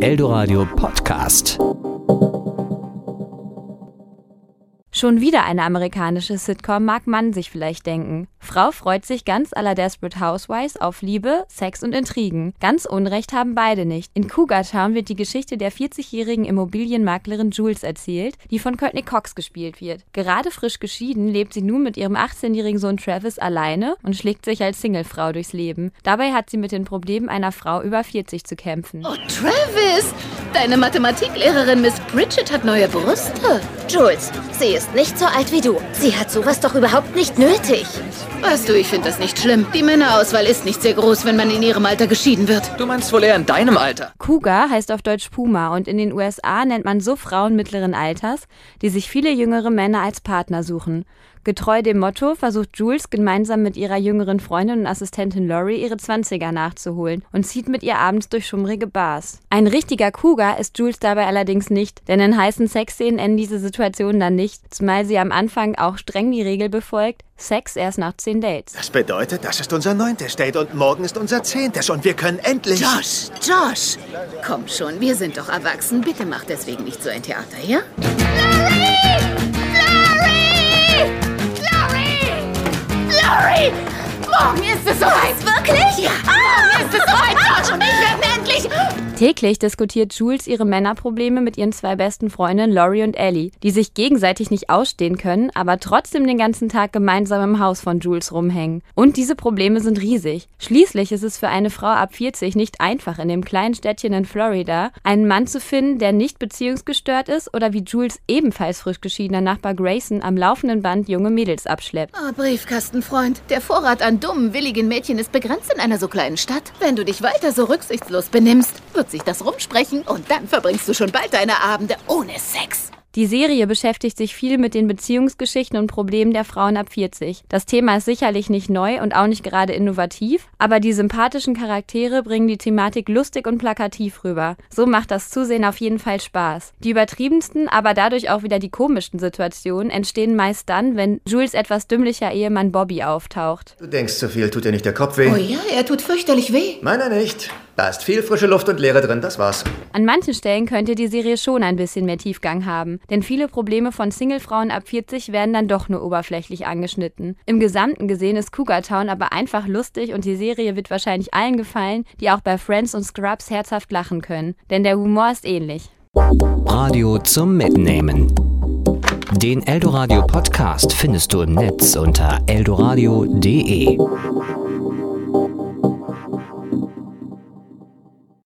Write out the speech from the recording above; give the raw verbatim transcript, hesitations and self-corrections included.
Eldoradio Podcast. Schon wieder eine amerikanische Sitcom, mag man sich vielleicht denken. Frau freut sich ganz à la Desperate Housewives auf Liebe, Sex und Intrigen. Ganz Unrecht haben beide nicht. In Cougar Town wird die Geschichte der vierzigjährigen Immobilienmaklerin Jules erzählt, die von Courtney Cox gespielt wird. Gerade frisch geschieden lebt sie nun mit ihrem achtzehnjährigen Sohn Travis alleine und schlägt sich als Singlefrau durchs Leben. Dabei hat sie mit den Problemen einer Frau über vierzig zu kämpfen. Oh, Travis! Deine Mathematiklehrerin Miss Bridget hat neue Brüste. Jules, sie ist nicht so alt wie du. Sie hat sowas doch überhaupt nicht nötig. Weißt du, ich finde das nicht schlimm. Die Männerauswahl ist nicht sehr groß, wenn man in ihrem Alter geschieden wird. Du meinst wohl eher in deinem Alter. Cougar heißt auf Deutsch Puma und in den U S A nennt man so Frauen mittleren Alters, die sich viele jüngere Männer als Partner suchen. Getreu dem Motto versucht Jules gemeinsam mit ihrer jüngeren Freundin und Assistentin Lori ihre Zwanziger nachzuholen und zieht mit ihr abends durch schummrige Bars. Ein richtiger Cougar ist Jules dabei allerdings nicht, denn in heißen Sexszenen enden diese Situationen dann nicht, zumal sie am Anfang auch streng die Regel befolgt, Sex erst nach zehn Dates. Das bedeutet, das ist unser neuntes Date und morgen ist unser zehntes und wir können endlich... Josh, Josh! Komm schon, wir sind doch erwachsen. Bitte mach deswegen nicht so ein Theater, ja? Lori! Morgen ist es soweit! Wirklich? Ja! Morgen ist es soweit, Josh! Und ich werde endlich... Täglich diskutiert Jules ihre Männerprobleme mit ihren zwei besten Freundinnen Lori und Ellie, die sich gegenseitig nicht ausstehen können, aber trotzdem den ganzen Tag gemeinsam im Haus von Jules rumhängen. Und diese Probleme sind riesig. Schließlich ist es für eine Frau ab vierzig nicht einfach, in dem kleinen Städtchen in Florida einen Mann zu finden, der nicht beziehungsgestört ist oder wie Jules ebenfalls frisch geschiedener Nachbar Grayson am laufenden Band junge Mädels abschleppt. Oh, Briefkastenfreund, der Vorrat an dummen, willigen Mädchen ist begrenzt in einer so kleinen Stadt. Wenn du dich weiter so rücksichtslos benimmst, wird sich das rumsprechen und dann verbringst du schon bald deine Abende ohne Sex. Die Serie beschäftigt sich viel mit den Beziehungsgeschichten und Problemen der Frauen ab vierzig. Das Thema ist sicherlich nicht neu und auch nicht gerade innovativ, aber die sympathischen Charaktere bringen die Thematik lustig und plakativ rüber. So macht das Zusehen auf jeden Fall Spaß. Die übertriebensten, aber dadurch auch wieder die komischsten Situationen entstehen meist dann, wenn Jules etwas dümmlicher Ehemann Bobby auftaucht. Du denkst zu viel, tut dir nicht der Kopf weh? Oh ja, er tut fürchterlich weh. Meiner nicht. Da ist viel frische Luft und Leere drin, das war's. An manchen Stellen könnte die Serie schon ein bisschen mehr Tiefgang haben, denn viele Probleme von Singlefrauen ab vierzig werden dann doch nur oberflächlich angeschnitten. Im Gesamten gesehen ist Cougar Town aber einfach lustig und die Serie wird wahrscheinlich allen gefallen, die auch bei Friends und Scrubs herzhaft lachen können, denn der Humor ist ähnlich. Radio zum Mitnehmen. Den Eldoradio Podcast findest du im Netz unter eldoradio punkt de.